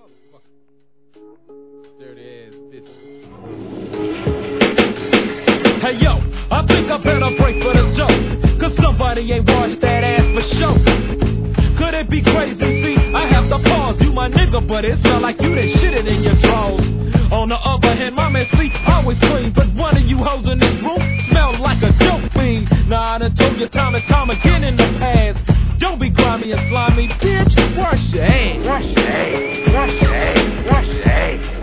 There it is, bitch. Hey yo, I think I better break for the joke, cause somebody ain't washed that ass for show. Could it be crazy? See, I have to pause. You my nigga, but it smell like you done shitted in your drawers. On the other hand, my man sleep always clean, but one of you hoes in this room smell like a dope fiend. Nah, I done told you time and time again in the past, don't be grimy and slimy, bitch. Wash your ass. Wash your ass. Wash your ass. Wash your ass.